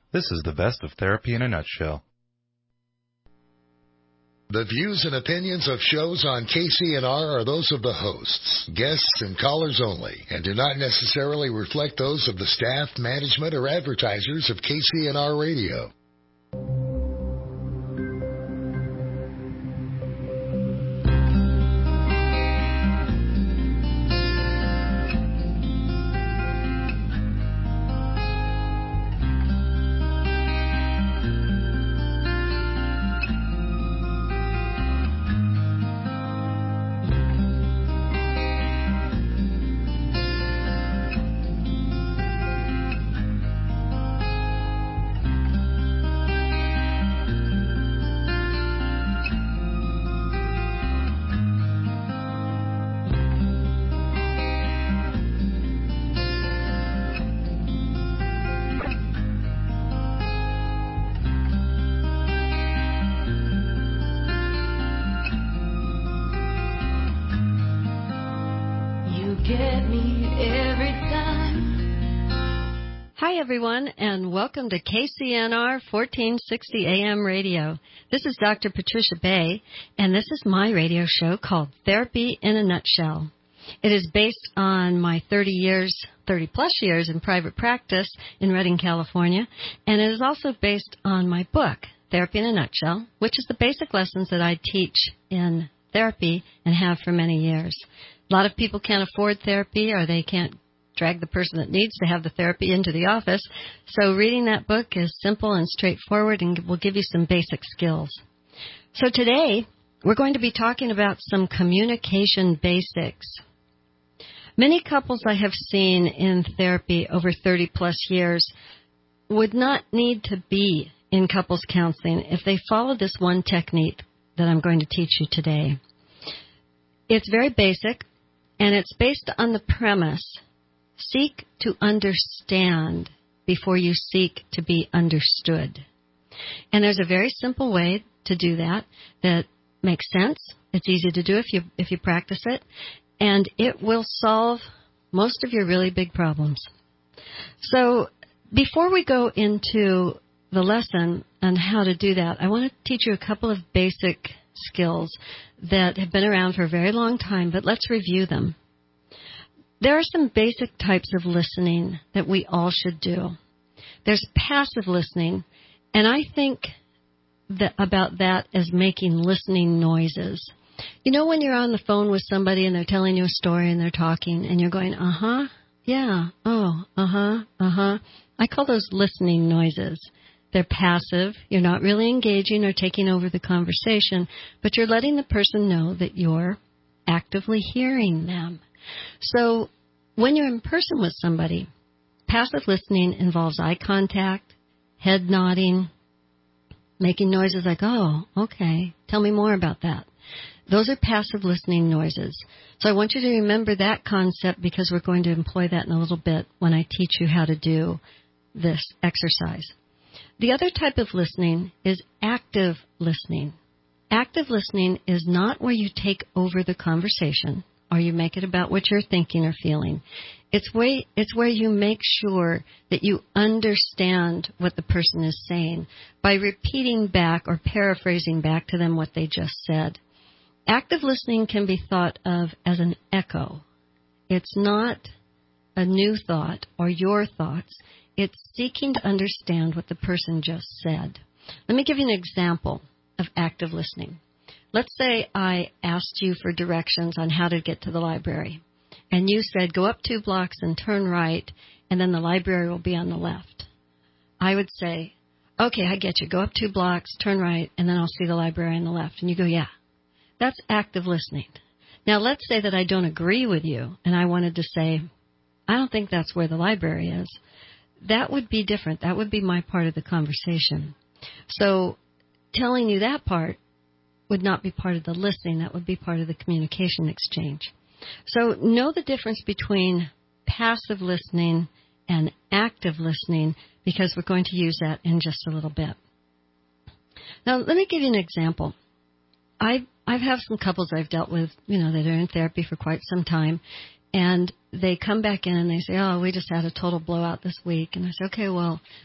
This is the best of therapy in a nutshell. The views and opinions of shows on KCNR are those of the hosts, guests, and callers only, and do not necessarily reflect those of the staff, management, or advertisers of KCNR Radio. Everyone, and welcome to KCNR 1460 AM radio. This is Dr. Patricia Bay, and this is my radio show called Therapy in a Nutshell. It is based on my 30-plus years in private practice in Redding, California, and it is also based on my book, Therapy in a Nutshell, which is the basic lessons that I teach in therapy and have for many years. A lot of people can't afford therapy, or they can't drag the person that needs to have the therapy into the office. So reading that book is simple and straightforward and will give you some basic skills. So today, we're going to be talking about some communication basics. Many couples I have seen in therapy over 30-plus years would not need to be in couples counseling if they follow this one technique that I'm going to teach you today. It's very basic, and it's based on the premise: seek to understand before you seek to be understood. And there's a very simple way to do that makes sense. It's easy to do if you practice it, and it will solve most of your really big problems. So before we go into the lesson on how to do that, I want to teach you a couple of basic skills that have been around for a very long time, but let's review them. There are some basic types of listening that we all should do. There's passive listening, and I think about that as making listening noises. You know when you're on the phone with somebody and they're telling you a story and they're talking and you're going, uh-huh, yeah, oh, uh-huh, uh-huh. I call those listening noises. They're passive. You're not really engaging or taking over the conversation, but you're letting the person know that you're actively hearing them. So when you're in person with somebody, passive listening involves eye contact, head nodding, making noises like, oh, okay, tell me more about that. Those are passive listening noises. So I want you to remember that concept because we're going to employ that in a little bit when I teach you how to do this exercise. The other type of listening is active listening. Active listening is not where you take over the conversation or you make it about what you're thinking or feeling. It's where you make sure that you understand what the person is saying by repeating back or paraphrasing back to them what they just said. Active listening can be thought of as an echo. It's not a new thought or your thoughts. It's seeking to understand what the person just said. Let me give you an example of active listening. Let's say I asked you for directions on how to get to the library, and you said, go up 2 blocks and turn right, and then the library will be on the left. I would say, okay, I get you. Go up 2 blocks, turn right, and then I'll see the library on the left. And you go, yeah. That's active listening. Now, let's say that I don't agree with you, and I wanted to say, I don't think that's where the library is. That would be different. That would be my part of the conversation. So telling you that part would not be part of the listening. That would be part of the communication exchange. So know the difference between passive listening and active listening because we're going to use that in just a little bit. Now, let me give you an example. I've had some couples I've dealt with, that are in therapy for quite some time, and they come back in and they say, oh, we just had a total blowout this week. And I say, okay, well,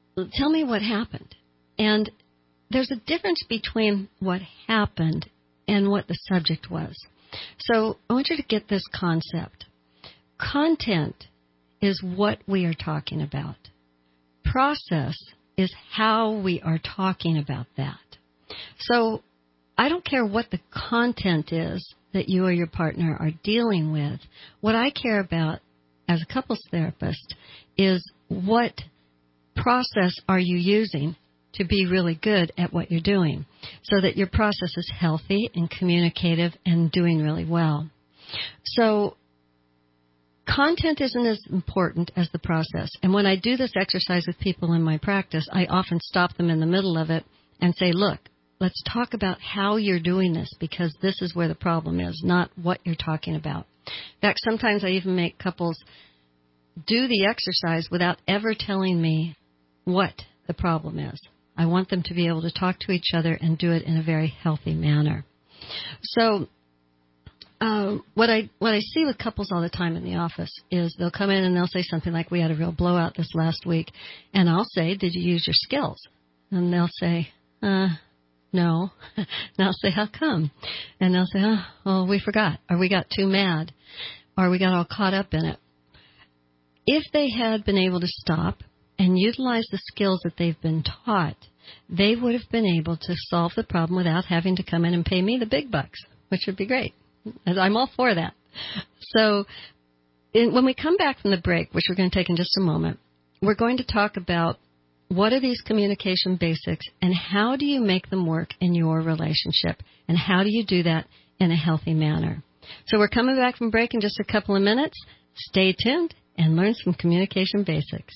tell me what happened. And there's a difference between what happened and what the subject was. So I want you to get this concept. Content is what we are talking about. Process is how we are talking about that. So I don't care what the content is that you or your partner are dealing with. What I care about as a couples therapist is what process are you using to be really good at what you're doing so that your process is healthy and communicative and doing really well. So content isn't as important as the process. And when I do this exercise with people in my practice, I often stop them in the middle of it and say, look, let's talk about how you're doing this, because this is where the problem is, not what you're talking about. In fact, sometimes I even make couples do the exercise without ever telling me what the problem is. I want them to be able to talk to each other and do it in a very healthy manner. So what I see with couples all the time in the office is they'll come in and they'll say something like, we had a real blowout this last week. And I'll say, did you use your skills? And they'll say, no. And I'll say, how come? And they'll say, oh, well, we forgot, or we got too mad, or we got all caught up in it. If they had been able to stop and utilize the skills that they've been taught, they would have been able to solve the problem without having to come in and pay me the big bucks, which would be great. I'm all for that. So when we come back from the break, which we're going to take in just a moment, we're going to talk about what are these communication basics and how do you make them work in your relationship, and how do you do that in a healthy manner. So we're coming back from break in just a couple of minutes. Stay tuned and learn some communication basics.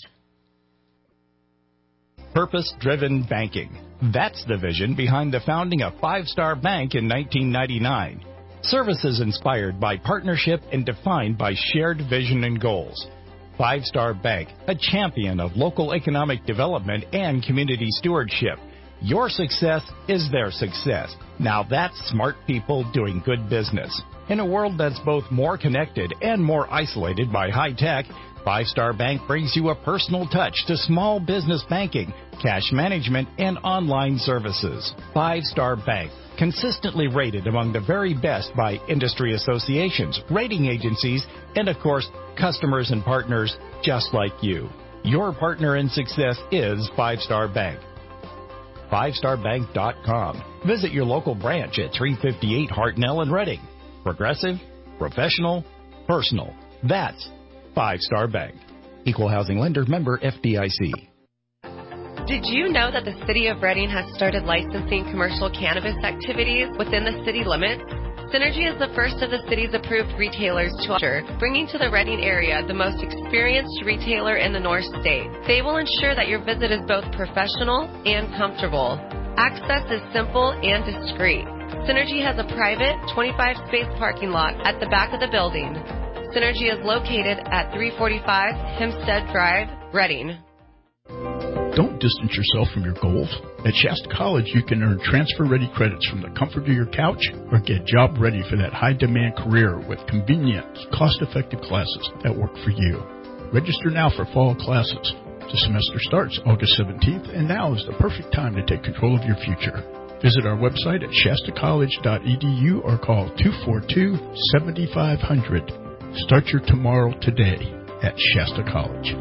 Purpose-driven banking. That's the vision behind the founding of Five Star Bank in 1999. Services inspired by partnership and defined by shared vision and goals. Five Star Bank, a champion of local economic development and community stewardship. Your success is their success. Now that's smart people doing good business. In a world that's both more connected and more isolated by high tech, Five Star Bank brings you a personal touch to small business banking, cash management, and online services. Five Star Bank, consistently rated among the very best by industry associations, rating agencies, and of course, customers and partners just like you. Your partner in success is Five Star Bank. FiveStarBank.com. Visit your local branch at 358 Hartnell in Reading. Progressive, professional, personal. That's Five Star Bank. Equal housing lender, member FDIC. Did you know that the City of Reading has started licensing commercial cannabis activities within the city limits? Synergy is the first of the city's approved retailers to enter, bringing to the Reading area the most experienced retailer in the North State. They will ensure that your visit is both professional and comfortable. Access is simple and discreet. Synergy has a private 25-space parking lot at the back of the building. Synergy is located at 345 Hempstead Drive, Reading. Don't distance yourself from your goals. At Shasta College, you can earn transfer-ready credits from the comfort of your couch or get job-ready for that high-demand career with convenient, cost-effective classes that work for you. Register now for fall classes. The semester starts August 17th, and now is the perfect time to take control of your future. Visit our website at shastacollege.edu or call 242-7500. Start your tomorrow today at Shasta College.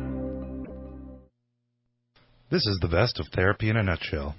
This is the best of therapy in a nutshell.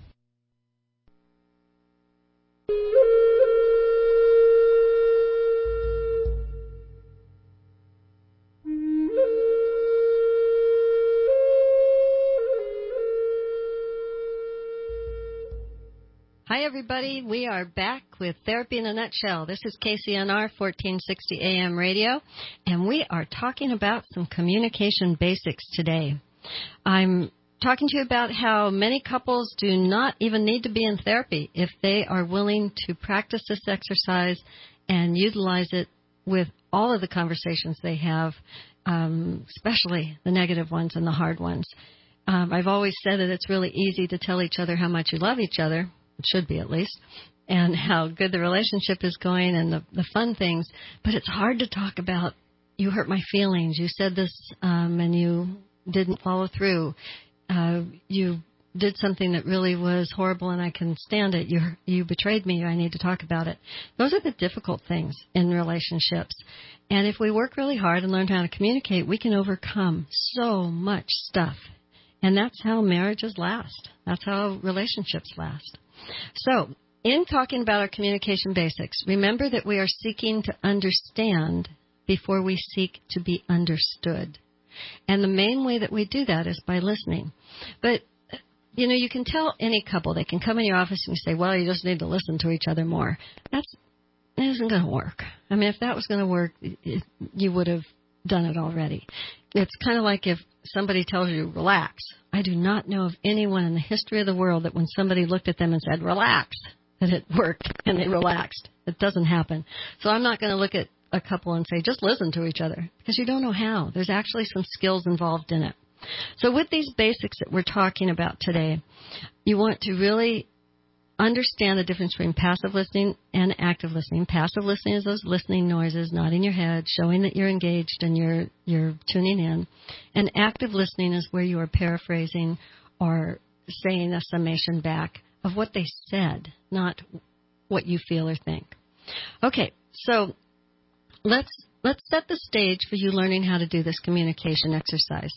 Hi, everybody. We are back with Therapy in a Nutshell. This is KCNR 1460 AM radio, and we are talking about some communication basics today. I'm talking to you about how many couples do not even need to be in therapy if they are willing to practice this exercise and utilize it with all of the conversations they have, especially the negative ones and the hard ones. I've always said that it's really easy to tell each other how much you love each other. It should be, at least, and how good the relationship is going and the fun things. But it's hard to talk about, you hurt my feelings, you said this and you didn't follow through. you did something that really was horrible and I can stand it. You betrayed me. I need to talk about it. Those are the difficult things in relationships. And if we work really hard and learn how to communicate, we can overcome so much stuff. And that's how marriages last. That's how relationships last. So, in talking about our communication basics, remember that we are seeking to understand before we seek to be understood. And the main way that we do that is by listening. But, you can tell any couple, they can come in your office and you say, well, you just need to listen to each other more. That isn't going to work. I mean, if that was going to work, you would have done it already. It's kind of like if somebody tells you, relax. I do not know of anyone in the history of the world that when somebody looked at them and said, relax, that it worked and they relaxed. It doesn't happen. So I'm not going to look at a couple and say, just listen to each other, because you don't know how. There's actually some skills involved in it. So with these basics that we're talking about today, you want to really understand the difference between passive listening and active listening. Passive listening is those listening noises, nodding your head, showing that you're engaged and you're tuning in. And active listening is where you are paraphrasing or saying a summation back of what they said, not what you feel or think. Okay, so let's set the stage for you learning how to do this communication exercise.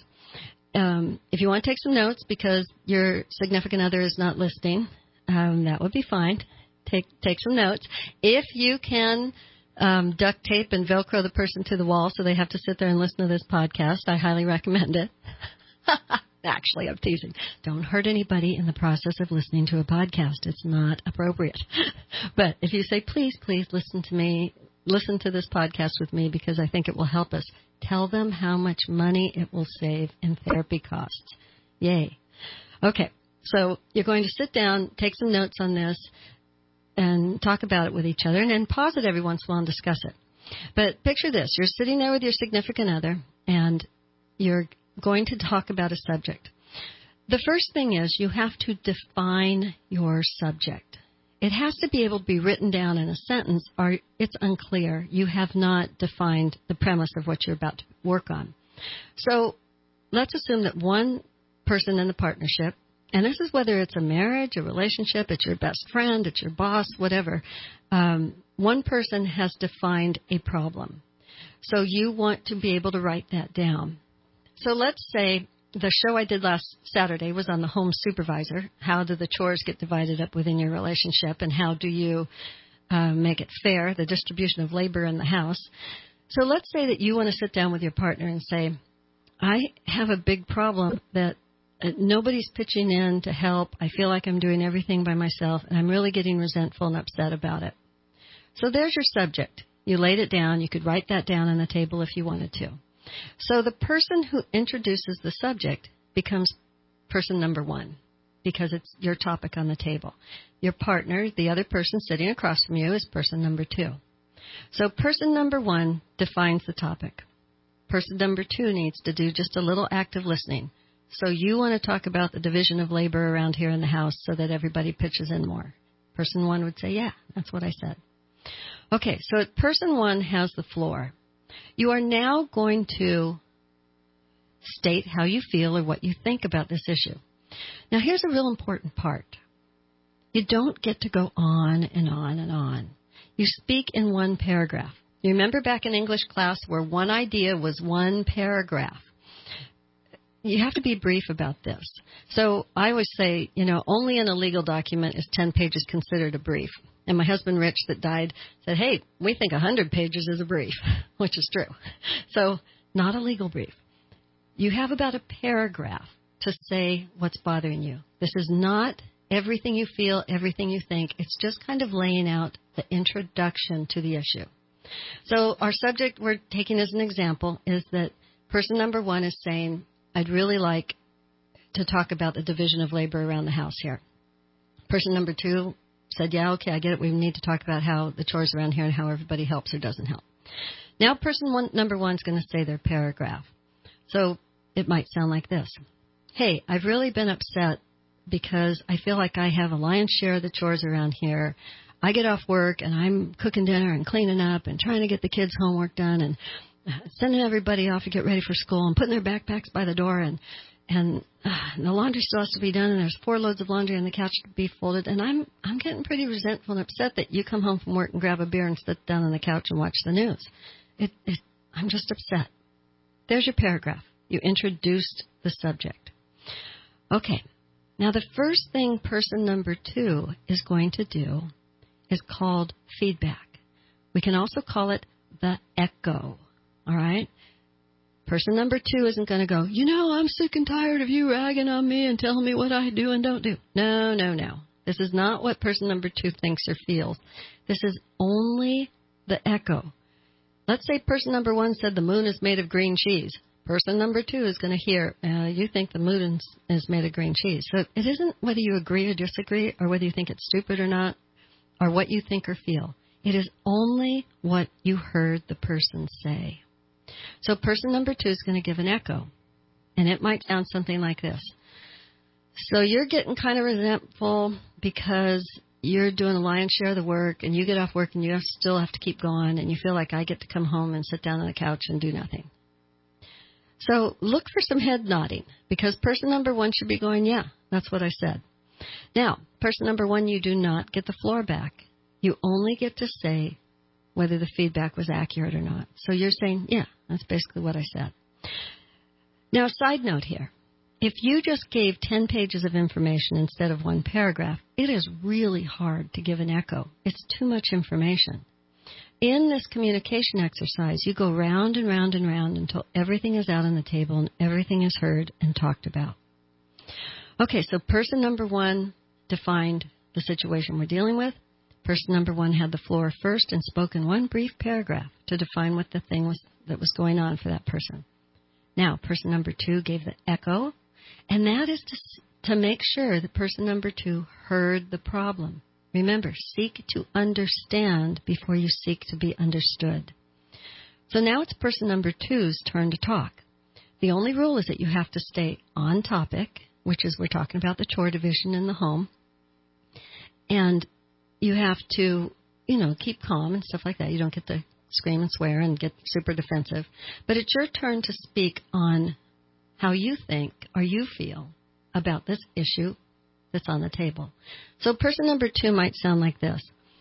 If you want to take some notes because your significant other is not listening, that would be fine. Take some notes. If you can duct tape and Velcro the person to the wall so they have to sit there and listen to this podcast, I highly recommend it. Actually, I'm teasing. Don't hurt anybody in the process of listening to a podcast. It's not appropriate. But if you say, please listen to me, listen to this podcast with me because I think it will help us, tell them how much money it will save in therapy costs. Yay. Okay. So you're going to sit down, take some notes on this, and talk about it with each other, and then pause it every once in a while and discuss it. But picture this. You're sitting there with your significant other, and you're going to talk about a subject. The first thing is you have to define your subject. It has to be able to be written down in a sentence, or it's unclear. You have not defined the premise of what you're about to work on. So let's assume that one person in the partnership, and this is whether it's a marriage, a relationship, it's your best friend, it's your boss, whatever. One person has defined a problem. So you want to be able to write that down. So let's say the show I did last Saturday was on the home supervisor. How do the chores get divided up within your relationship, and how do you make it fair, the distribution of labor in the house? So let's say that you want to sit down with your partner and say, I have a big problem that nobody's pitching in to help. I feel like I'm doing everything by myself, and I'm really getting resentful and upset about it. So there's your subject. You laid it down. You could write that down on the table if you wanted to. So the person who introduces the subject becomes person number one because it's your topic on the table. Your partner, the other person sitting across from you, is person number two. So person number one defines the topic. Person number two needs to do just a little active listening. So you want to talk about the division of labor around here in the house so that everybody pitches in more. Person one would say, yeah, that's what I said. Okay, so person one has the floor. You are now going to state how you feel or what you think about this issue. Now, here's a real important part. You don't get to go on and on and on. You speak in one paragraph. You remember back in English class where one idea was one paragraph. You have to be brief about this. So I always say, only in a legal document is 10 pages considered a brief. And my husband, Rich, that died, said, hey, we think 100 pages is a brief, which is true. So not a legal brief. You have about a paragraph to say what's bothering you. This is not everything you feel, everything you think. It's just kind of laying out the introduction to the issue. So our subject we're taking as an example is that person number one is saying, I'd really like to talk about the division of labor around the house here. Person number two said, yeah, okay, I get it. We need to talk about how the chores around here and how everybody helps or doesn't help. Now number one is going to say their paragraph. So it might sound like this. Hey, I've really been upset because I feel like I have a lion's share of the chores around here. I get off work and I'm cooking dinner and cleaning up and trying to get the kids' homework done and sending everybody off to get ready for school and putting their backpacks by the door. And and the laundry still has to be done, and there's 4 loads of laundry on the couch to be folded, and I'm getting pretty resentful and upset that you come home from work and grab a beer and sit down on the couch and watch the news. I'm just upset. There's your paragraph. You introduced the subject. Okay. Now, the first thing person number 2 is going to do is called feedback. We can also call it the echo. All right? Person number 2 isn't going to go, I'm sick and tired of you ragging on me and telling me what I do and don't do. No. This is not what person number 2 thinks or feels. This is only the echo. Let's say person number 1 said the moon is made of green cheese. Person number 2 is going to hear, you think the moon is made of green cheese. So it isn't whether you agree or disagree or whether you think it's stupid or not or what you think or feel. It is only what you heard the person say. So person number 2 is going to give an echo, and it might sound something like this. So you're getting kind of resentful because you're doing the lion's share of the work, and you get off work and you still have to keep going, and you feel like I get to come home and sit down on the couch and do nothing. So look for some head nodding, because person number 1 should be going, yeah, that's what I said. Now, person number 1, you do not get the floor back. You only get to say whether the feedback was accurate or not. So you're saying, yeah, that's basically what I said. Now, side note here. If you just gave 10 pages of information instead of 1 paragraph, it is really hard to give an echo. It's too much information. In this communication exercise, you go round and round and round until everything is out on the table and everything is heard and talked about. Okay, so person number 1 defined the situation we're dealing with. Person number 1 had the floor first and spoke in 1 brief paragraph to define what the thing was that was going on for that person. Now, person number 2 gave the echo, and that is to make sure that person number 2 heard the problem. Remember, seek to understand before you seek to be understood. So now it's person number 2's turn to talk. The only rule is that you have to stay on topic, which is we're talking about the chore division in the home, and you have to, keep calm and stuff like that. You don't get to scream and swear and get super defensive. But it's your turn to speak on how you think or you feel about this issue that's on the table. So person number 2 might sound like this.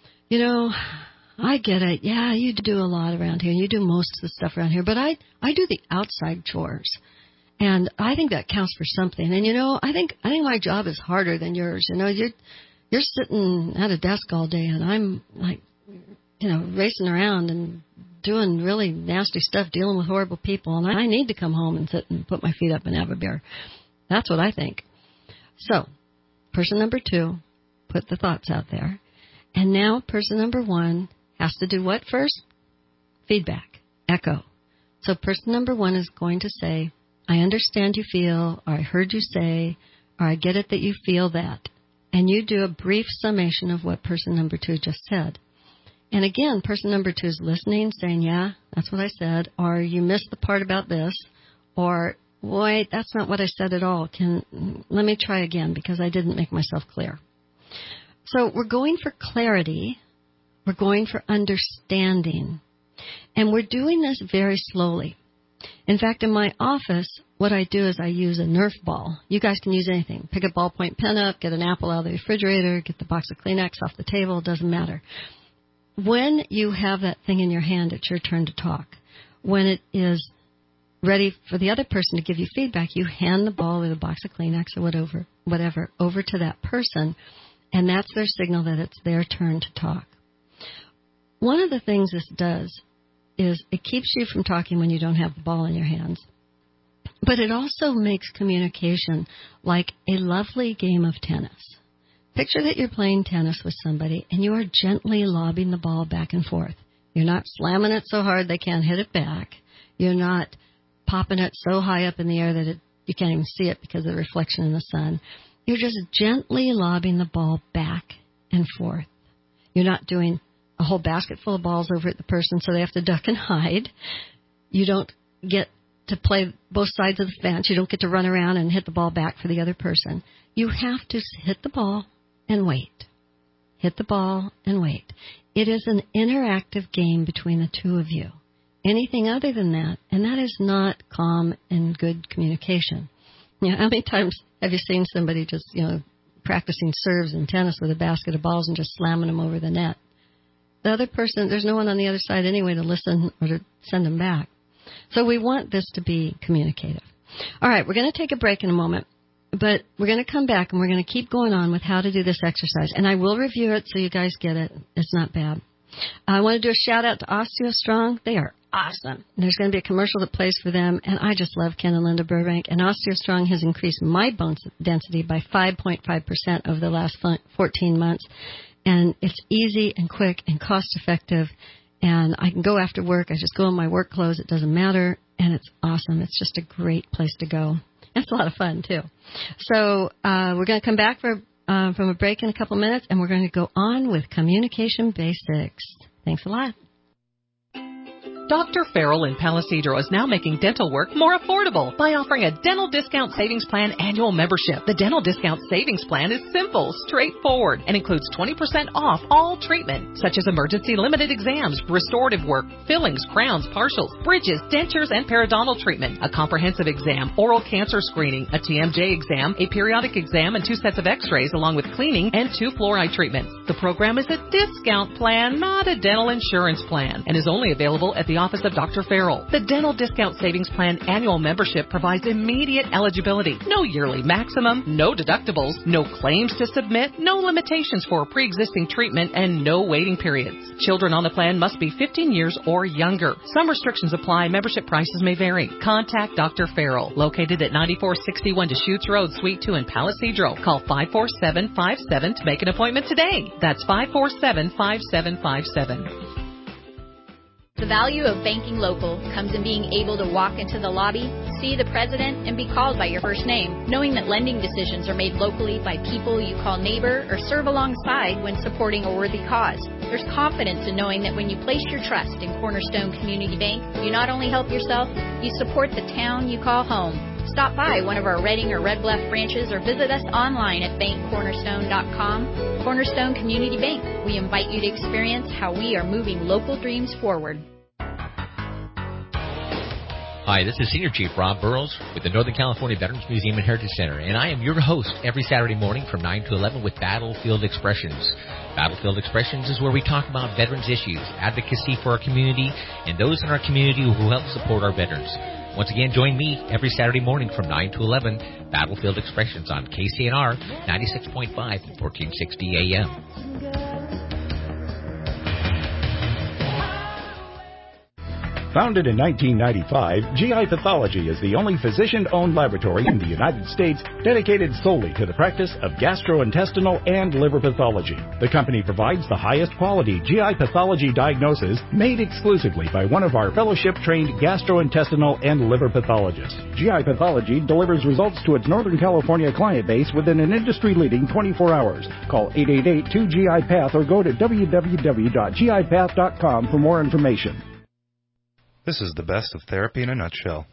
I get it. Yeah, you do a lot around here. You do most of the stuff around here. But I do the outside chores. And I think that counts for something. And, I think my job is harder than yours. You're sitting at a desk all day, and I'm racing around and doing really nasty stuff, dealing with horrible people, and I need to come home and sit and put my feet up and have a beer. That's what I think. So, person number 2 put the thoughts out there, and now person number 1 has to do what first? Feedback, echo. So person number 1 is going to say, I understand you feel, or I heard you say, or I get it that you feel that. And you do a brief summation of what person number 2 just said. And again, person number 2 is listening, saying, yeah, that's what I said, or you missed the part about this, or wait, that's not what I said at all. Let me try again because I didn't make myself clear. So we're going for clarity. We're going for understanding. And we're doing this very slowly. In fact, in my office, what I do is I use a Nerf ball. You guys can use anything. Pick a ballpoint pen up, get an apple out of the refrigerator, get the box of Kleenex off the table. It doesn't matter. When you have that thing in your hand, it's your turn to talk. When it is ready for the other person to give you feedback, you hand the ball or the box of Kleenex or whatever over to that person, and that's their signal that it's their turn to talk. One of the things this does is it keeps you from talking when you don't have the ball in your hands. But it also makes communication like a lovely game of tennis. Picture that you're playing tennis with somebody and you are gently lobbing the ball back and forth. You're not slamming it so hard they can't hit it back. You're not popping it so high up in the air that you can't even see it because of the reflection in the sun. You're just gently lobbing the ball back and forth. You're not doing a whole basket full of balls over at the person so they have to duck and hide. You don't get to play both sides of the fence. You don't get to run around and hit the ball back for the other person. You have to hit the ball and wait. Hit the ball and wait. It is an interactive game between the two of you. Anything other than that, and that is not calm and good communication. You know, how many times have you seen somebody just, practicing serves in tennis with a basket of balls and just slamming them over the net? The other person, there's no one on the other side anyway to listen or to send them back. So we want this to be communicative. All right, we're going to take a break in a moment, but we're going to come back and we're going to keep going on with how to do this exercise. And I will review it so you guys get it. It's not bad. I want to do a shout-out to OsteoStrong. They are awesome. There's going to be a commercial that plays for them, and I just love Ken and Linda Burbank. And OsteoStrong has increased my bone density by 5.5% over the last 14 months. And it's easy and quick and cost-effective. And I can go after work. I just go in my work clothes. It doesn't matter. And it's awesome. It's just a great place to go. It's a lot of fun, too. So we're going to come back from a break in a couple minutes, and we're going to go on with communication basics. Thanks a lot. Dr. Farrell in Palisadro is now making dental work more affordable by offering a Dental Discount Savings Plan annual membership. The Dental Discount Savings Plan is simple, straightforward, and includes 20% off all treatment, such as emergency limited exams, restorative work, fillings, crowns, partials, bridges, dentures, and periodontal treatment, a comprehensive exam, oral cancer screening, a TMJ exam, a periodic exam, and 2 sets of x-rays, along with cleaning and 2 fluoride treatments. The program is a discount plan, not a dental insurance plan, and is only available at the office of Dr. Farrell. The Dental Discount Savings Plan annual membership provides immediate eligibility. No yearly maximum, no deductibles, no claims to submit, no limitations for pre-existing treatment, and no waiting periods. Children on the plan must be 15 years or younger. Some restrictions apply. Membership prices may vary. Contact Dr. Farrell, located at 9461 Deschutes Road, Suite 2 in Palisadro. Call 547-57 to make an appointment today. That's 547-5757. The value of banking local comes in being able to walk into the lobby, see the president, and be called by your first name, knowing that lending decisions are made locally by people you call neighbor or serve alongside when supporting a worthy cause. There's confidence in knowing that when you place your trust in Cornerstone Community Bank, you not only help yourself, you support the town you call home. Stop by one of our Reading or Red Bluff branches or visit us online at bankcornerstone.com. Cornerstone Community Bank. We invite you to experience how we are moving local dreams forward. Hi, this is Senior Chief Rob Burrows with the Northern California Veterans Museum and Heritage Center, and I am your host every Saturday morning from 9 to 11 with Battlefield Expressions. Battlefield Expressions is where we talk about veterans issues, advocacy for our community, and those in our community who help support our veterans. Once again, join me every Saturday morning from 9 to 11, Battlefield Expressions on KCNR 96.5 and 1460 AM. Founded in 1995, GI Pathology is the only physician-owned laboratory in the United States dedicated solely to the practice of gastrointestinal and liver pathology. The company provides the highest quality GI pathology diagnosis made exclusively by one of our fellowship-trained gastrointestinal and liver pathologists. GI Pathology delivers results to its Northern California client base within an industry-leading 24 hours. Call 888-2GI-PATH or go to www.gipath.com for more information. This is the best of therapy in a nutshell.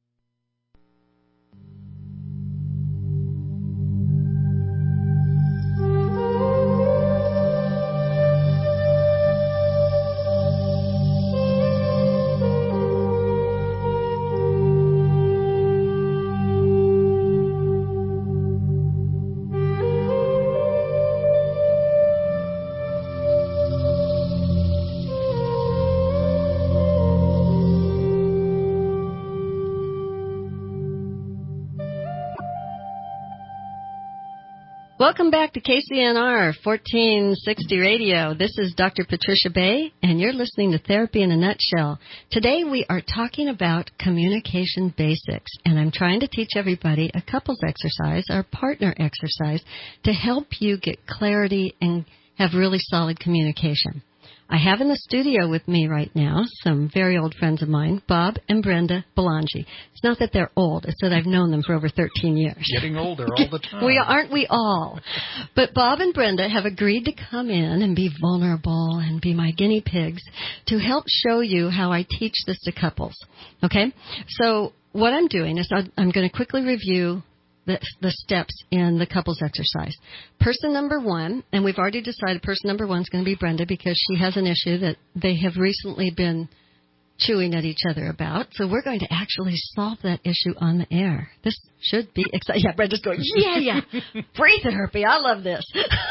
Welcome back to KCNR 1460 Radio. This is Dr. Patricia Bay, and you're listening to Therapy in a Nutshell. Today we are talking about communication basics, and I'm trying to teach everybody a couples exercise, our partner exercise, to help you get clarity and have really solid communication. I have in the studio with me right now some very old friends of mine, Bob and Brenda Belangi. It's not that they're old, it's that I've known them for over 13 years. Getting older all the time. Aren't we all? But Bob and Brenda have agreed to come in and be vulnerable and be my guinea pigs to help show you how I teach this to couples. Okay? So what I'm doing is I'm going to quickly review the steps in the couples exercise. Person number one, and we've already decided person number one is going to be Brenda because she has an issue that they have recently been chewing at each other about. So we're going to actually solve that issue on the air. This should be exciting. Yeah, Brenda's going, yeah. Breathe it, Herpy. I love this.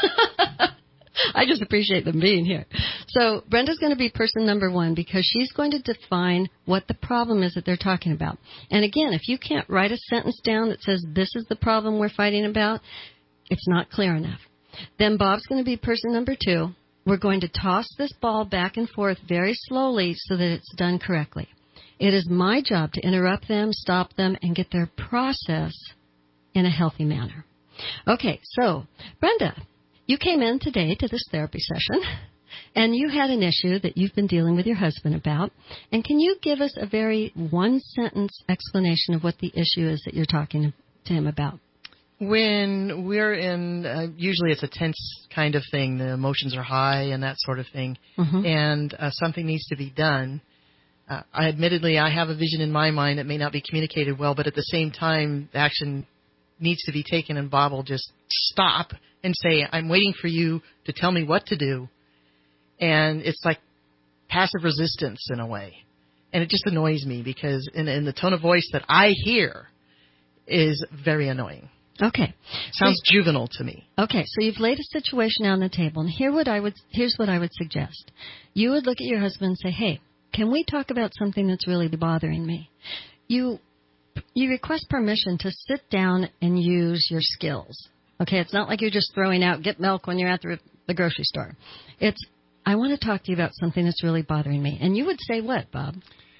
I just appreciate them being here. So Brenda's going to be person number one because she's going to define what the problem is that they're talking about. And again, if you can't write a sentence down that says this is the problem we're fighting about, it's not clear enough. Then Bob's going to be person number two. We're going to toss this ball back and forth very slowly so that it's done correctly. It is my job to interrupt them, stop them, and get their process in a healthy manner. Okay, so Brenda, you came in today to this therapy session, and you had an issue that you've been dealing with your husband about. And can you give us a very one-sentence explanation of what the issue is that you're talking to him about? When we're in, usually it's a tense kind of thing. The emotions are high and that sort of thing, and something needs to be done. I have a vision in my mind that may not be communicated well, but at the same time, the action needs to be taken, and Bob will just stop and say, I'm waiting for you to tell me what to do. And it's like passive resistance in a way. And it just annoys me because in the tone of voice that I hear is very annoying. Okay. Sounds juvenile to me. Okay, so you've laid a situation on the table, and here's what I would suggest. You would look at your husband and say, hey, can we talk about something that's really bothering me? You request permission to sit down and use your skills. Okay, it's not like you're just throwing out, get milk when you're at the grocery store. It's, I want to talk to you about something that's really bothering me. And you would say what, Bob?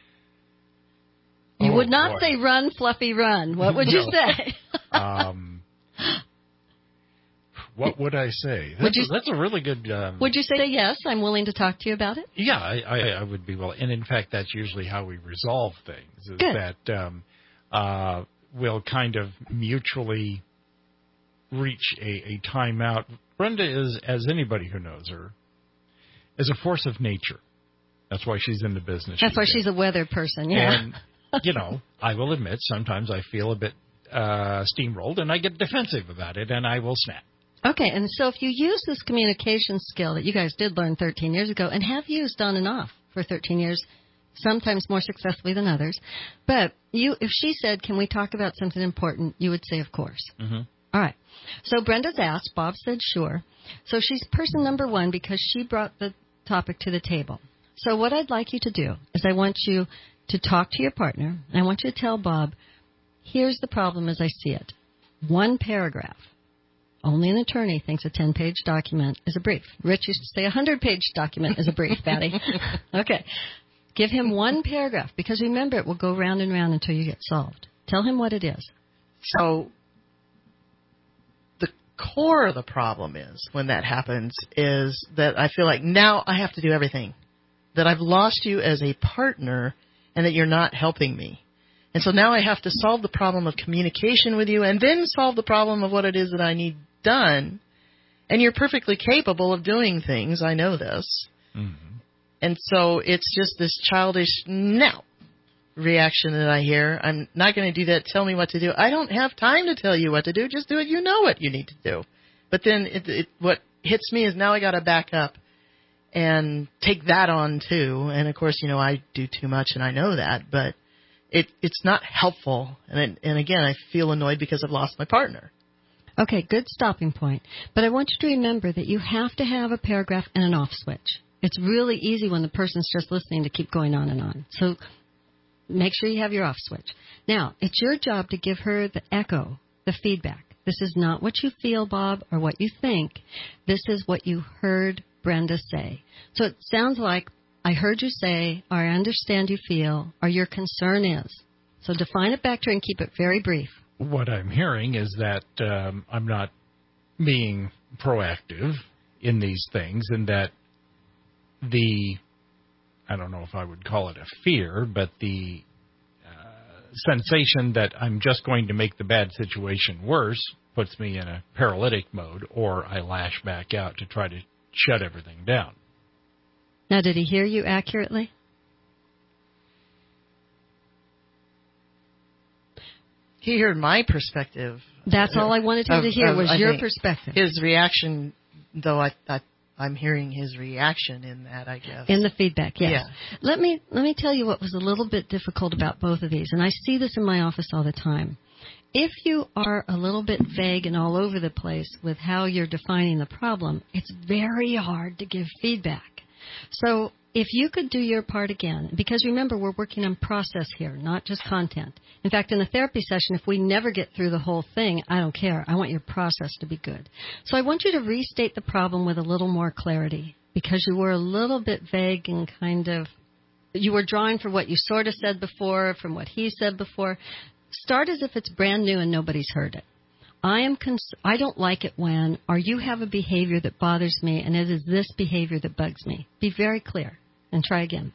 You would not say, run, Fluffy, run. What would you say? What would I say? That's a really good... would you say, yes, I'm willing to talk to you about it? Yeah, I would be willing. And in fact, that's usually how we resolve things, is Good. that we'll kind of mutually reach a timeout. Brenda is, as anybody who knows her, is a force of nature. That's why she's in the business. That's why she's a weather person, yeah. And, I will admit, sometimes I feel a bit steamrolled, and I get defensive about it, and I will snap. Okay, and so if you use this communication skill that you guys did learn 13 years ago and have used on and off for 13 years, sometimes more successfully than others, but if she said, can we talk about something important, you would say, of course. Mm-hmm. All right. So Brenda's asked. Bob said, sure. So she's person number one because she brought the topic to the table. So what I'd like you to do is I want you to talk to your partner. I want you to tell Bob, here's the problem as I see it. One paragraph. Only an attorney thinks a 10-page document is a brief. Rich used to say a 100-page document is a brief, Patty. Okay. Give him one paragraph, because remember, it will go round and round until you get solved. Tell him what it is. So the core of the problem is, when that happens, is that I feel like now I have to do everything. That I've lost you as a partner and that you're not helping me. And so now I have to solve the problem of communication with you and then solve the problem of what it is that I need done. And you're perfectly capable of doing things. I know this. Mm-hmm. And so it's just this childish no reaction that I hear. I'm not going to do that. Tell me what to do. I don't have time to tell you what to do. Just do it. You know what you need to do. But then what hits me is now I got to back up and take that on too. And of course, I do too much and I know that, but it's not helpful. And again, I feel annoyed because I've lost my partner. Okay, good stopping point. But I want you to remember that you have to have a paragraph and an off switch. It's really easy when the person's just listening to keep going on and on. So make sure you have your off switch. Now, it's your job to give her the echo, the feedback. This is not what you feel, Bob, or what you think. This is what you heard Brenda say. So it sounds like I heard you say, or I understand you feel, or your concern is. So define it back to her and keep it very brief. What I'm hearing is that I'm not being proactive in these things, and that I don't know if I would call it a fear, but the sensation that I'm just going to make the bad situation worse puts me in a paralytic mode, or I lash back out to try to shut everything down. Now, did he hear you accurately? He heard my perspective. That's all I wanted him to hear was your perspective. His reaction, though, I I'm hearing his reaction in that, I guess. In the feedback, yes. Yeah. Let me tell you what was a little bit difficult about both of these, and I see this in my office all the time. If you are a little bit vague and all over the place with how you're defining the problem, it's very hard to give feedback. So if you could do your part again, because remember, we're working on process here, not just content. In fact, in the therapy session, if we never get through the whole thing, I don't care. I want your process to be good. So I want you to restate the problem with a little more clarity, because you were a little bit vague and kind of, you were drawing from what you sort of said before, from what he said before. Start as if it's brand new and nobody's heard it. I don't like it when, or you have a behavior that bothers me, and it is this behavior that bugs me. Be very clear, and try again.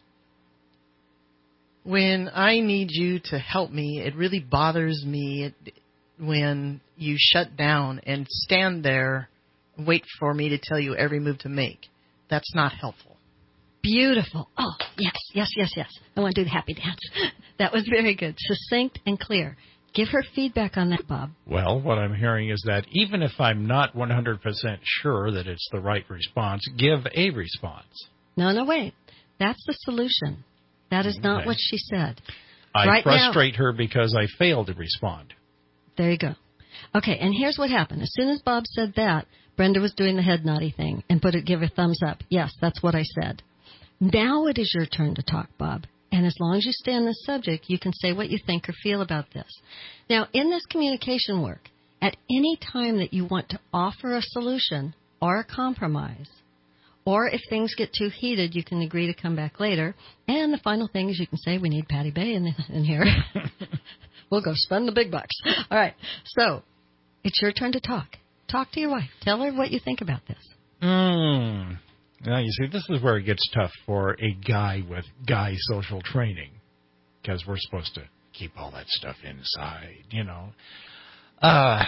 When I need you to help me, it really bothers me when you shut down and stand there and wait for me to tell you every move to make. That's not helpful. Beautiful. Oh, yes. I want to do the happy dance. That was very good. Succinct and clear. Give her feedback on that, Bob. Well, what I'm hearing is that even if I'm not 100% sure that it's the right response, give a response. No, wait. That's the solution. That is not what she said. I frustrate her because I failed to respond. There you go. Okay, and here's what happened. As soon as Bob said that, Brenda was doing the head noddy thing and give a thumbs up. Yes, that's what I said. Now it is your turn to talk, Bob. And as long as you stay on this subject, you can say what you think or feel about this. Now, in this communication work, at any time that you want to offer a solution or a compromise, or if things get too heated, you can agree to come back later. And the final thing is you can say, we need Patty Bay in here. We'll go spend the big bucks. All right. So it's your turn to talk. Talk to your wife. Tell her what you think about this. Now, you see, this is where it gets tough for a guy with guy social training, because we're supposed to keep all that stuff inside, you know. I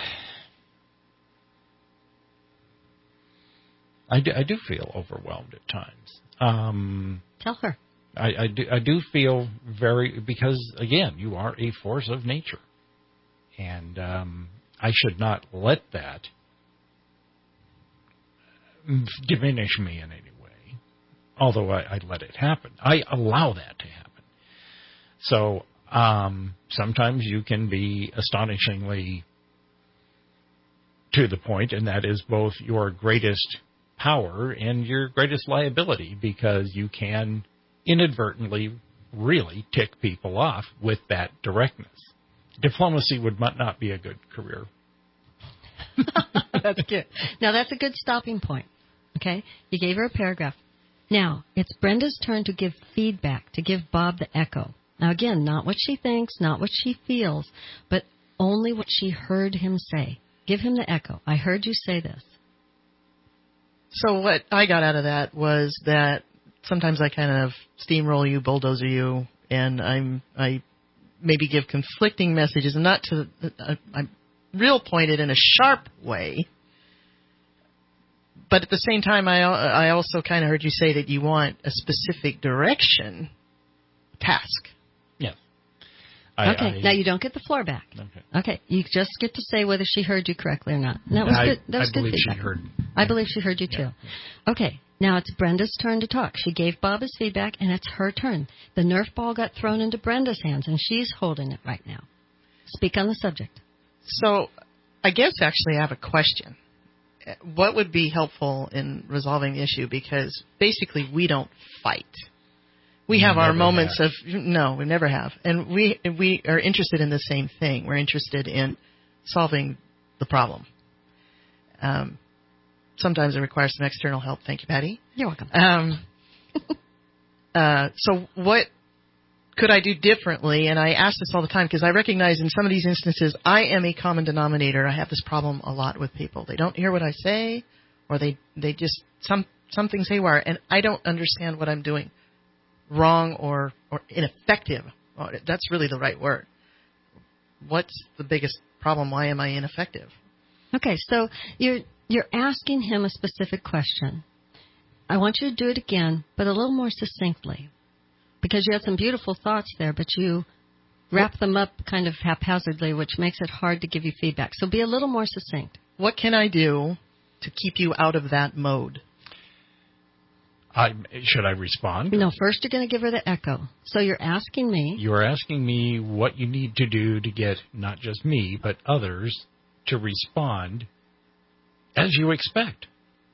do feel overwhelmed at times. Tell her. I do feel because, again, you are a force of nature. And I should not let that diminish me in any way, although I let it happen. I allow that to happen. So sometimes you can be astonishingly to the point, and that is both your greatest power and your greatest liability, because you can inadvertently really tick people off with that directness. Diplomacy would not be a good career. That's good. Now, that's a good stopping point. Okay? You gave her a paragraph. Now, it's Brenda's turn to give feedback, to give Bob the echo. Now, again, not what she thinks, not what she feels, but only what she heard him say. Give him the echo. I heard you say this. So what I got out of that was that sometimes I kind of steamroll you, bulldozer you, and I maybe give conflicting messages, and not to I'm real pointed in a sharp way. But at the same time, I also kind of heard you say that you want a specific direction, task. Yes. Okay. Now you don't get the floor back. Okay. You just get to say whether she heard you correctly or not. And that was good. That was good feedback. I believe she heard you too. Okay. Now it's Brenda's turn to talk. She gave Bob his feedback, and it's her turn. The Nerf ball got thrown into Brenda's hands, and she's holding it right now. Speak on the subject. So I guess actually I have a question. What would be helpful in resolving the issue? Because basically we don't fight. We have our moments of, no, we never have. And we are interested in the same thing. We're interested in solving the problem. Sometimes it requires some external help. Thank you, Patty. You're welcome. So what could I do differently? And I ask this all the time because I recognize in some of these instances I am a common denominator. I have this problem a lot with people. They don't hear what I say, or they just, something's haywire, and I don't understand what I'm doing wrong or ineffective. That's really the right word. What's the biggest problem? Why am I ineffective? Okay, so you're asking him a specific question. I want you to do it again, but a little more succinctly, because you had some beautiful thoughts there, but you wrap them up kind of haphazardly, which makes it hard to give you feedback. So be a little more succinct. What can I do to keep you out of that mode? Should I respond? No, first you're going to give her the echo. So you're asking me. You're asking me what you need to do to get not just me, but others to respond as you expect.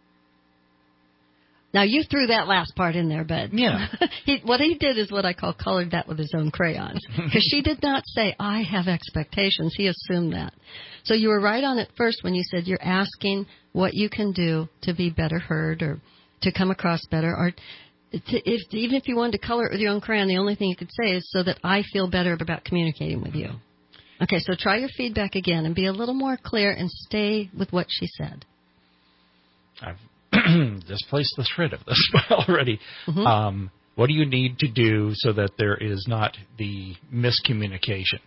Now, you threw that last part in there, but yeah. What he did is what I call colored that with his own crayons. Because she did not say, I have expectations. He assumed that. So you were right on it first when you said you're asking what you can do to be better heard or to come across better. Or even if you wanted to color it with your own crayon, the only thing you could say is so that I feel better about communicating with you. Okay, so try your feedback again and be a little more clear and stay with what she said. I've displaced the thread of this already. Mm-hmm. What do you need to do so that there is not the miscommunication?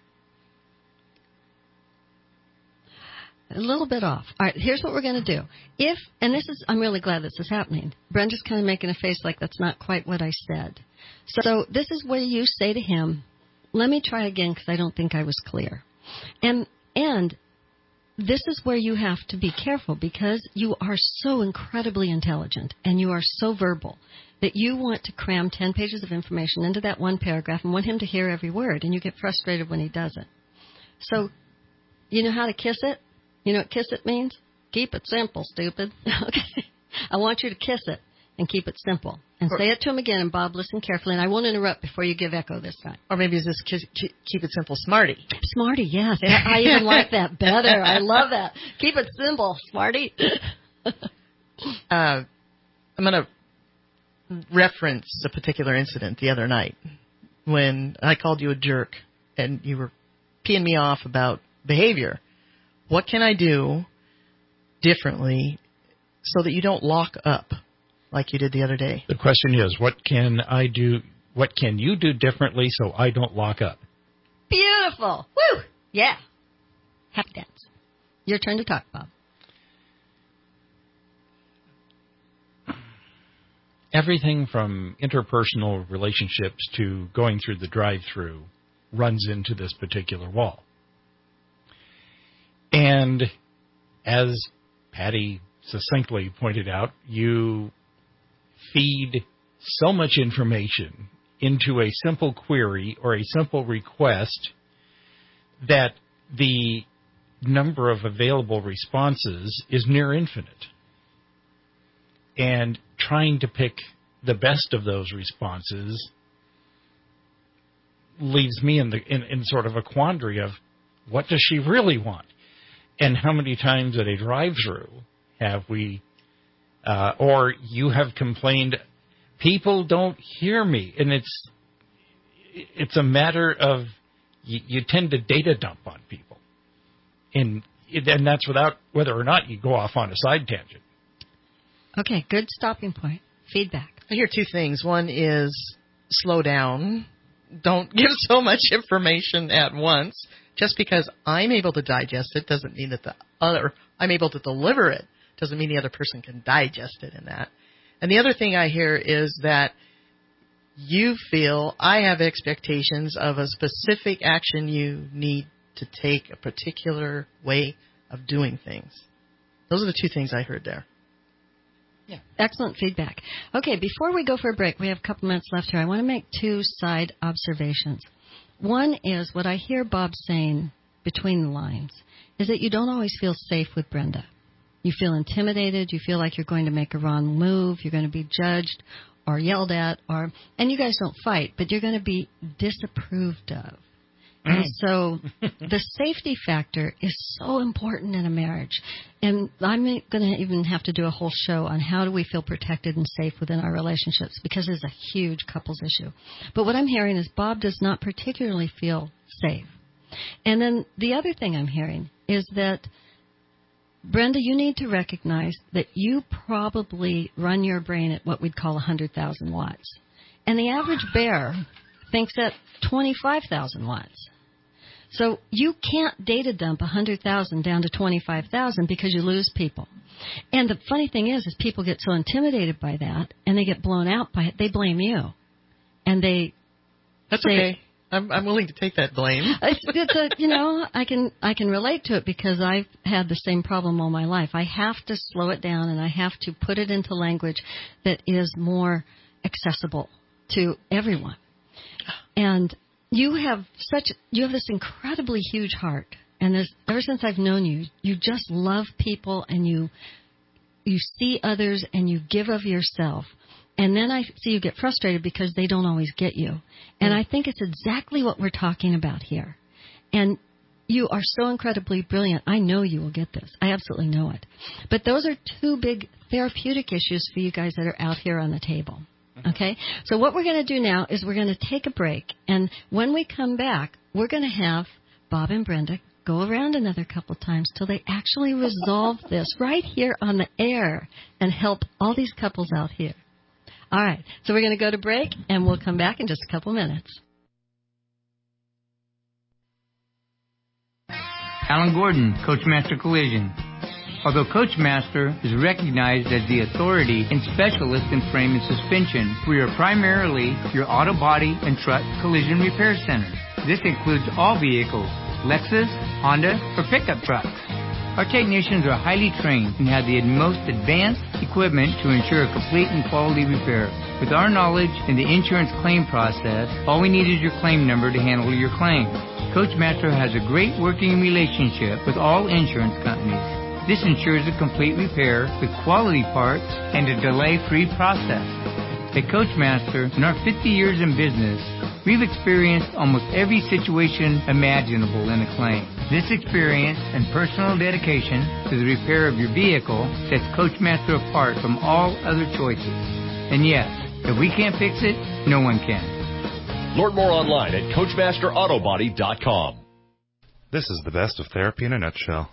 A little bit off. All right, here's what we're going to do. I'm really glad this is happening. Brenda's kind of making a face like that's not quite what I said. So this is where you say to him, let me try again because I don't think I was clear. And this is where you have to be careful because you are so incredibly intelligent and you are so verbal that you want to cram 10 pages of information into that one paragraph and want him to hear every word, and you get frustrated when he doesn't. So you know how to kiss it? You know what kiss it means? Keep it simple, stupid. Okay. I want you to kiss it and keep it simple. And say it to him again, and Bob, listen carefully, and I won't interrupt before you give echo this time. Or maybe it's just keep it simple, Smarty. Smarty, yes. I even like that better. I love that. Keep it simple, Smarty. I'm going to reference a particular incident the other night when I called you a jerk and you were peeing me off about behavior. What can I do differently so that you don't lock up like you did the other day? The question is, what can I do? What can you do differently so I don't lock up? Beautiful. Woo! Yeah. Happy dance. Your turn to talk, Bob. Everything from interpersonal relationships to going through the drive-thru runs into this particular wall. And as Patty succinctly pointed out, you feed so much information into a simple query or a simple request that the number of available responses is near infinite. And trying to pick the best of those responses leaves me in sort of a quandary of what does she really want? And how many times at a drive-thru have we, or you have complained, people don't hear me, and it's a matter of you tend to data dump on people, and that's without whether or not you go off on a side tangent. Okay, good stopping point. Feedback. I hear two things. One is slow down. Don't give so much information at once. Just because I'm able to digest it doesn't mean that I'm able to deliver it doesn't mean the other person can digest it in that. And the other thing I hear is that you feel I have expectations of a specific action you need to take, a particular way of doing things. Those are the two things I heard there. Yeah. Excellent feedback. Okay, before we go for a break, we have a couple minutes left here. I want to make two side observations. One is what I hear Bob saying between the lines is that you don't always feel safe with Brenda. You feel intimidated. You feel like you're going to make a wrong move. You're going to be judged or yelled at, and you guys don't fight, but you're going to be disapproved of. And so the safety factor is so important in a marriage. And I'm going to even have to do a whole show on how do we feel protected and safe within our relationships, because it's a huge couples issue. But what I'm hearing is Bob does not particularly feel safe. And then the other thing I'm hearing is that, Brenda, you need to recognize that you probably run your brain at what we'd call 100,000 watts. And the average bear thinks at 25,000 watts. So you can't data dump 100,000 down to 25,000 because you lose people. And the funny thing is people get so intimidated by that and they get blown out by it, they blame you. And they That's say, okay. I'm willing to take that blame. I can relate to it because I've had the same problem all my life. I have to slow it down and I have to put it into language that is more accessible to everyone. And you have this incredibly huge heart. And ever since I've known you, you just love people and you see others and you give of yourself. And then I see you get frustrated because they don't always get you. And I think it's exactly what we're talking about here. And you are so incredibly brilliant. I know you will get this. I absolutely know it. But those are two big therapeutic issues for you guys that are out here on the table. Okay? So what we're going to do now is we're going to take a break. And when we come back, we're going to have Bob and Brenda go around another couple times till they actually resolve this right here on the air and help all these couples out here. All right, so we're going to go to break, and we'll come back in just a couple minutes. Alan Gordon, Coachmaster Collision. Although Coachmaster is recognized as the authority and specialist in frame and suspension, we are primarily your auto body and truck collision repair center. This includes all vehicles, Lexus, Honda, or pickup trucks. Our technicians are highly trained and have the most advanced equipment to ensure a complete and quality repair. With our knowledge in the insurance claim process, all we need is your claim number to handle your claim. Coachmaster has a great working relationship with all insurance companies. This ensures a complete repair with quality parts and a delay-free process. At Coachmaster, in our 50 years in business, we've experienced almost every situation imaginable in a claim. This experience and personal dedication to the repair of your vehicle sets Coachmaster apart from all other choices. And yes, if we can't fix it, no one can. Learn more online at CoachmasterAutobody.com. This is the best of therapy in a nutshell.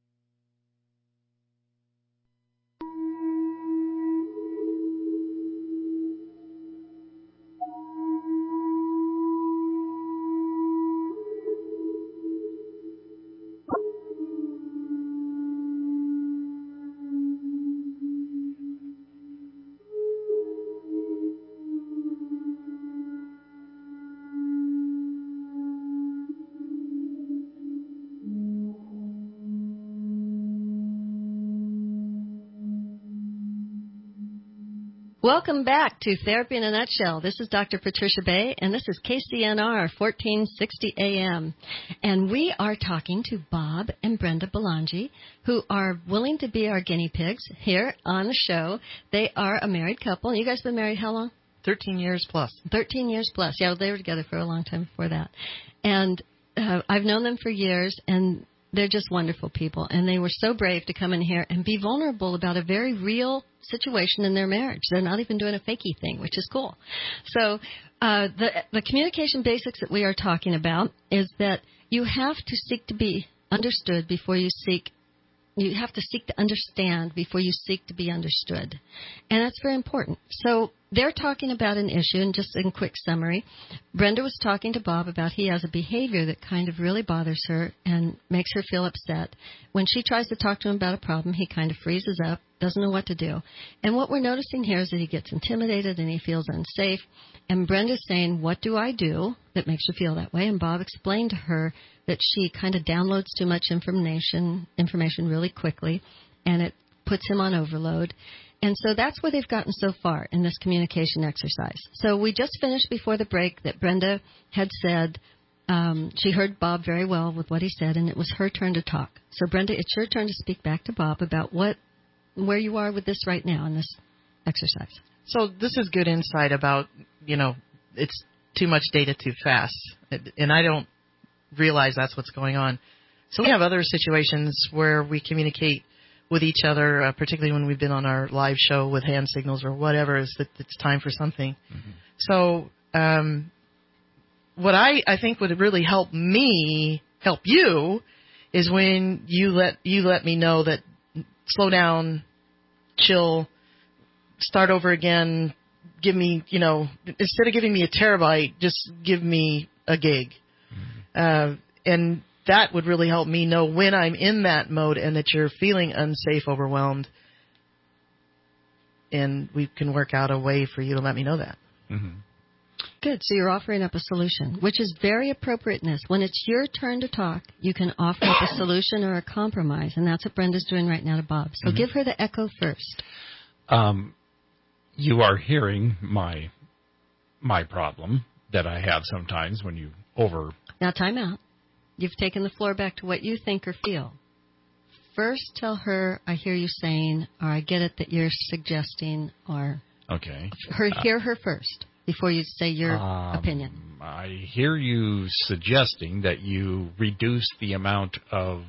Welcome back to Therapy in a Nutshell. This is Dr. Patricia Bay, and this is KCNR 1460 AM. And we are talking to Bob and Brenda Belangi, who are willing to be our guinea pigs here on the show. They are a married couple. You guys been married how long? 13 years plus. 13 years plus. Yeah, they were together for a long time before that. And I've known them for years, and they're just wonderful people. And they were so brave to come in here and be vulnerable about a very real situation in their marriage. They're not even doing a fakey thing, which is cool. So the communication basics that we are talking about is that you have to seek to be understood before you seek. You have to seek to understand before you seek to be understood. And that's very important. So they're talking about an issue, and just in quick summary, Brenda was talking to Bob about he has a behavior that kind of really bothers her and makes her feel upset. When she tries to talk to him about a problem, he kind of freezes up, doesn't know what to do. And what we're noticing here is that he gets intimidated and he feels unsafe. And Brenda's saying, what do I do that makes you feel that way? And Bob explained to her that she kind of downloads too much information really quickly, and it puts him on overload. And so that's where they've gotten so far in this communication exercise. So we just finished before the break that Brenda had said she heard Bob very well with what he said, and it was her turn to talk. So, Brenda, it's your turn to speak back to Bob about where you are with this right now in this exercise. So this is good insight about, it's too much data too fast, and I don't realize that's what's going on. So we have other situations where we communicate with each other, particularly when we've been on our live show with hand signals or whatever, is that it's time for something. Mm-hmm. So what I think would really help you is when you let me know that slow down, chill, start over again, give me, instead of giving me a terabyte, just give me a gig. Mm-hmm. And that would really help me know when I'm in that mode and that you're feeling unsafe, overwhelmed, and we can work out a way for you to let me know that. Mm-hmm. Good. So you're offering up a solution, which is very appropriate in this. When it's your turn to talk, you can offer up a solution or a compromise, and that's what Brenda's doing right now to Bob. So give her the echo first. You are hearing my problem that I have sometimes when you Now, time out. You've taken the floor back to what you think or feel. First, tell her, I hear you saying, or I get it that you're suggesting, or... Okay. Hear her first before you say your opinion. I hear you suggesting that you reduce the amount of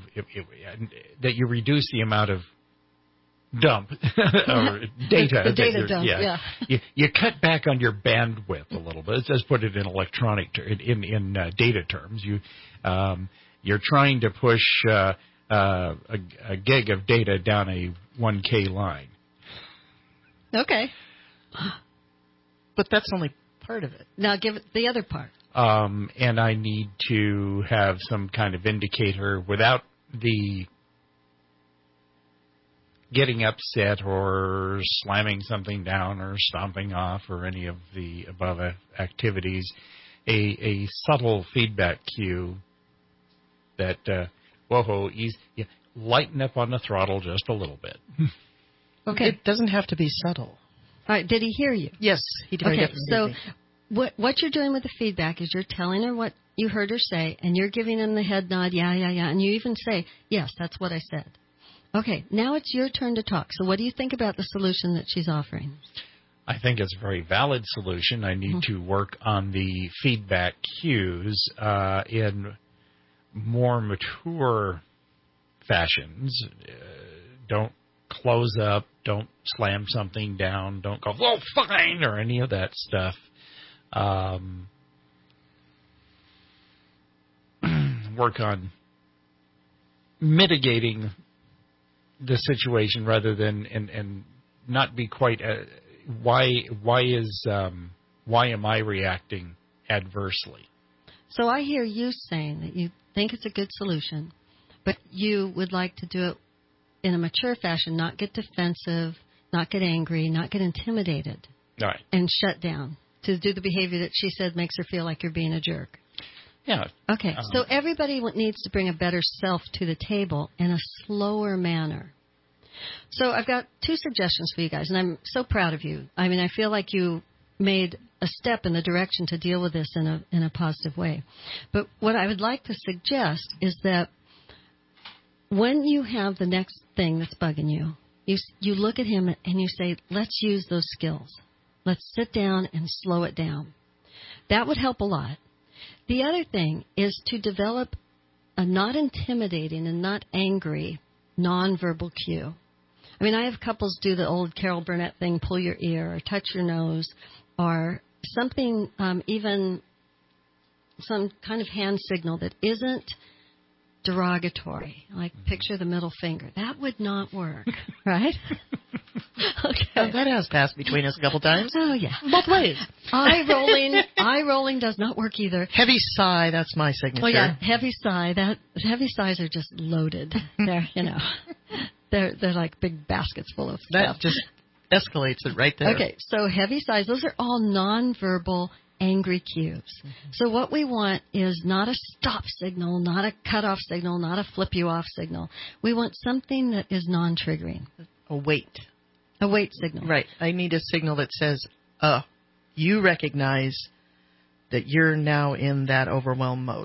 dump or data. The data dump, yeah. You cut back on your bandwidth a little bit. Let's put it in electronic in data terms. You're trying to push a gig of data down a 1K line. Okay. But that's only part of it. Now give it the other part. And I need to have some kind of indicator without the getting upset or slamming something down or stomping off or any of the above activities, a subtle feedback cue that, lighten up on the throttle just a little bit. Okay. It doesn't have to be subtle. All right. Did he hear you? Yes, he did. Okay, so what you're doing with the feedback is you're telling her what you heard her say, and you're giving him the head nod, yeah, and you even say, yes, that's what I said. Okay, now it's your turn to talk. So what do you think about the solution that she's offering? I think it's a very valid solution. I need to work on the feedback cues in more mature fashions. Don't close up, don't slam something down, don't go, well, fine, or any of that stuff. Work on mitigating the situation rather than and not be quite why am I reacting adversely? So I hear you saying that you think it's a good solution, but you would like to do it in a mature fashion, not get defensive, not get angry, not get intimidated, right, and shut down, to do the behavior that she said makes her feel like you're being a jerk. Yeah. Okay, so everybody needs to bring a better self to the table in a slower manner. So I've got two suggestions for you guys, and I'm so proud of you. I mean, I feel like you made a step in the direction to deal with this in a positive way. But what I would like to suggest is that when you have the next thing that's bugging you, you look at him and you say, let's use those skills. Let's sit down and slow it down. That would help a lot. The other thing is to develop a not intimidating and not angry nonverbal cue. I mean, I have couples do the old Carol Burnett thing, pull your ear or touch your nose or something, even some kind of hand signal that isn't derogatory, like picture the middle finger. That would not work, right? Okay. That has passed between us a couple times. Oh, yeah. Both ways. Eye rolling does not work either. Heavy sigh, that's my signature. Oh, yeah, heavy sigh. Heavy sighs are just loaded. They're like big baskets full of stuff. That just escalates it right there. Okay, so heavy sighs, those are all nonverbal angry cues. So what we want is not a stop signal, not a cut-off signal, not a flip-you-off signal. We want something that is non-triggering. A wait. A wait signal. Right. I need a signal that says, you recognize that you're now in that overwhelm mode.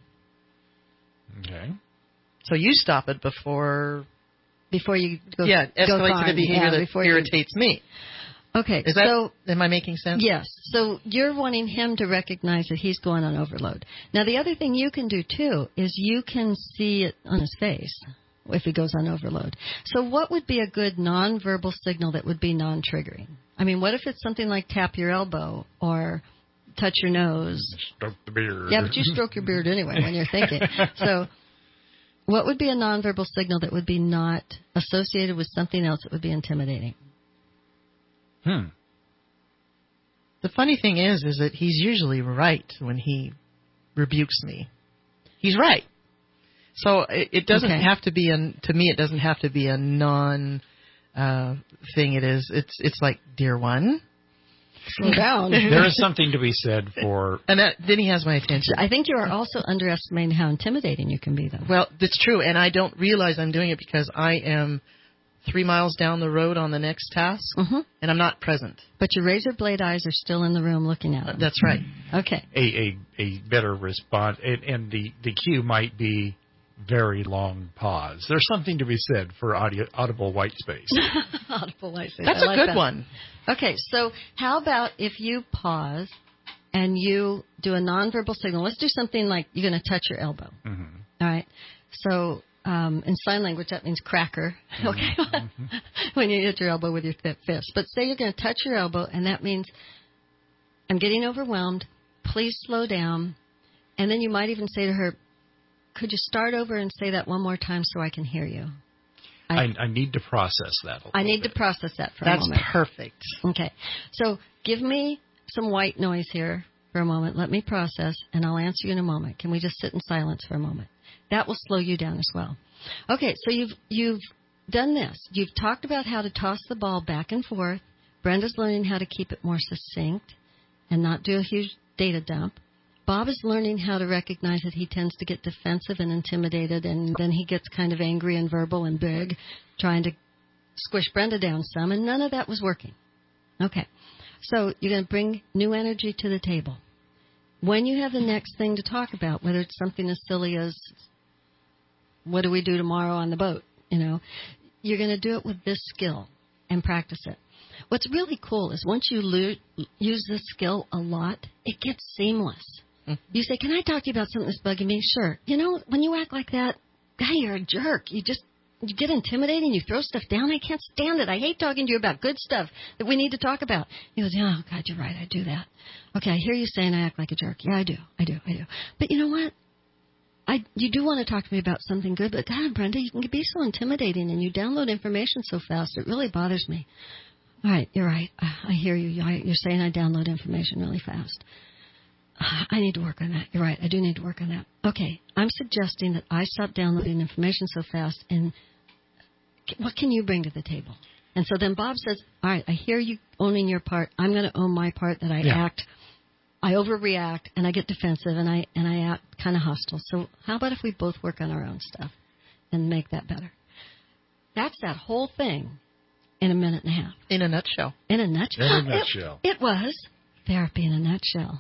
Okay. So you stop it before you go. Yeah, escalate to the behavior that irritates me. Okay, am I making sense? Yes. So you're wanting him to recognize that he's going on overload. Now, the other thing you can do, too, is you can see it on his face if he goes on overload. So what would be a good nonverbal signal that would be non-triggering? I mean, what if it's something like tap your elbow or touch your nose? Stroke the beard. Yeah, but you stroke your beard anyway when you're thinking. So what would be a nonverbal signal that would be not associated with something else that would be intimidating? The funny thing is that he's usually right when he rebukes me. He's right. So it doesn't have to be to me it doesn't have to be a non thing. It's like, dear one, Slow down. There is something to be said for... And then he has my attention. I think you are also underestimating how intimidating you can be, though. Well, that's true, and I don't realize I'm doing it because I am 3 miles down the road on the next task, and I'm not present. But your razor blade eyes are still in the room looking at it. That's right. Okay. A better response, and the cue might be very long pause. There's something to be said for audible white space. Audible white space. That's a good one. Okay, so how about if you pause and you do a nonverbal signal? Let's do something like you're going to touch your elbow. All right. So in sign language, that means cracker. Okay. When you hit your elbow with your fist. But say you're going to touch your elbow, and that means I'm getting overwhelmed. Please slow down. And then you might even say to her, could you start over and say that one more time so I can hear you? I need to process that a little bit. To process that for a moment. That's perfect. Okay. So give me some white noise here for a moment. Let me process, and I'll answer you in a moment. Can we just sit in silence for a moment? That will slow you down as well. Okay, so you've done this. You've talked about how to toss the ball back and forth. Brenda's learning how to keep it more succinct and not do a huge data dump. Bob is learning how to recognize that he tends to get defensive and intimidated, and then he gets kind of angry and verbal and big, trying to squish Brenda down some, and none of that was working. Okay, so you're going to bring new energy to the table. When you have the next thing to talk about, whether it's something as silly as what do we do tomorrow on the boat, you're going to do it with this skill and practice it. What's really cool is once you use this skill a lot, it gets seamless. You say, can I talk to you about something that's bugging me? Sure. When you act like that, guy, you're a jerk. You get intimidating. You throw stuff down. I can't stand it. I hate talking to you about good stuff that we need to talk about. He goes, oh, God, you're right. I do that. Okay, I hear you saying I act like a jerk. Yeah, I do. But you know what? You do want to talk to me about something good, but God, Brenda, you can be so intimidating, and you download information so fast. It really bothers me. All right, you're right. I hear you. You're saying I download information really fast. I need to work on that. You're right. I do need to work on that. Okay. I'm suggesting that I stop downloading information so fast, and what can you bring to the table? And so then Bob says, all right, I hear you owning your part. I'm going to own my part that I overreact, and I get defensive, and I act kind of hostile. So how about if we both work on our own stuff and make that better? That's that whole thing in a minute and a half. In a nutshell. It was therapy in a nutshell.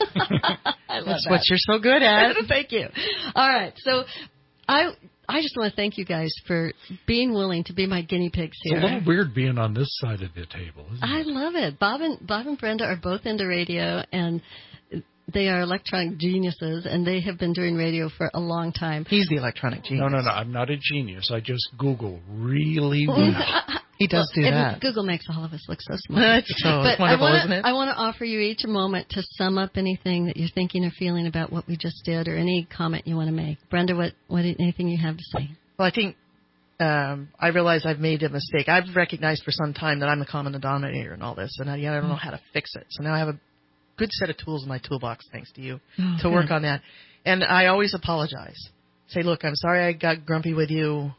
I love That's what you're so good at. Thank you. All right. So I just want to thank you guys for being willing to be my guinea pigs here. It's a little weird being on this side of the table, isn't it? I love it. Bob and Brenda are both into radio, and they are electronic geniuses, and they have been doing radio for a long time. He's the electronic genius. No. I'm not a genius. I just Google really well. He does do that. Google makes all of us look so smart. It's wonderful, isn't it? I want to offer you each a moment to sum up anything that you're thinking or feeling about what we just did, or any comment you want to make. Brenda, anything you have to say? Well, I think I realize I've made a mistake. I've recognized for some time that I'm the common denominator in all this, and I don't know how to fix it. So now I have a good set of tools in my toolbox, thanks to you, to work on that. And I always apologize. Say, look, I'm sorry I got grumpy with you.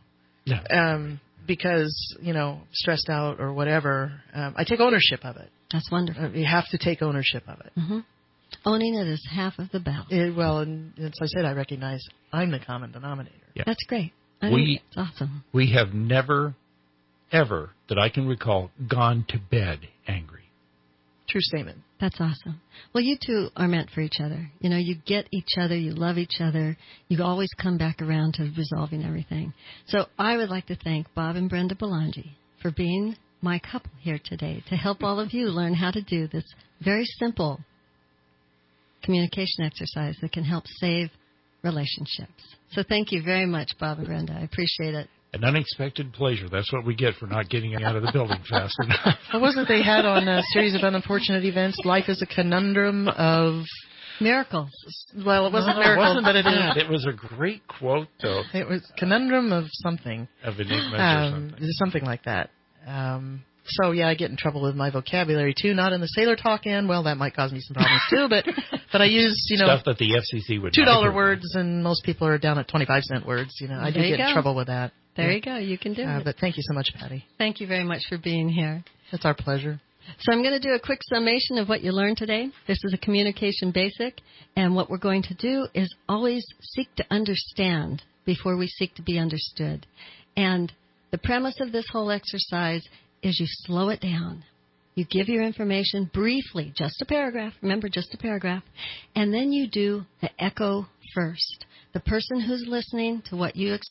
Because, stressed out or whatever. I take ownership of it. That's wonderful. You have to take ownership of it. Mm-hmm. Owning it is half of the battle. And as I said, I recognize I'm the common denominator. Yeah. That's great. It's awesome. We have never, ever, that I can recall, gone to bed angry. True statement. That's awesome. Well, you two are meant for each other. You get each other. You love each other. You always come back around to resolving everything. So I would like to thank Bob and Brenda Belangi for being my couple here today to help all of you learn how to do this very simple communication exercise that can help save relationships. So thank you very much, Bob and Brenda. I appreciate it. An unexpected pleasure. That's what we get for not getting out of the building fast enough. What was it they had on a series of unfortunate events? Life is a conundrum of miracles. Well, it wasn't miracles, but it is. It was a great quote, though. It was conundrum of something. Of enigma or something. Something like that. So, I get in trouble with my vocabulary, too. Not in the sailor talk end. Well, that might cause me some problems, too. But I use, stuff that the FCC would $2 words, and most people are down at 25-cent words. I do get in trouble with that. There you go. You can do it. But thank you so much, Patty. Thank you very much for being here. It's our pleasure. So I'm going to do a quick summation of what you learned today. This is a communication basic, and what we're going to do is always seek to understand before we seek to be understood. And the premise of this whole exercise is you slow it down. You give your information briefly, just a paragraph, remember, just a paragraph, and then you do the echo first. The person who's listening to what you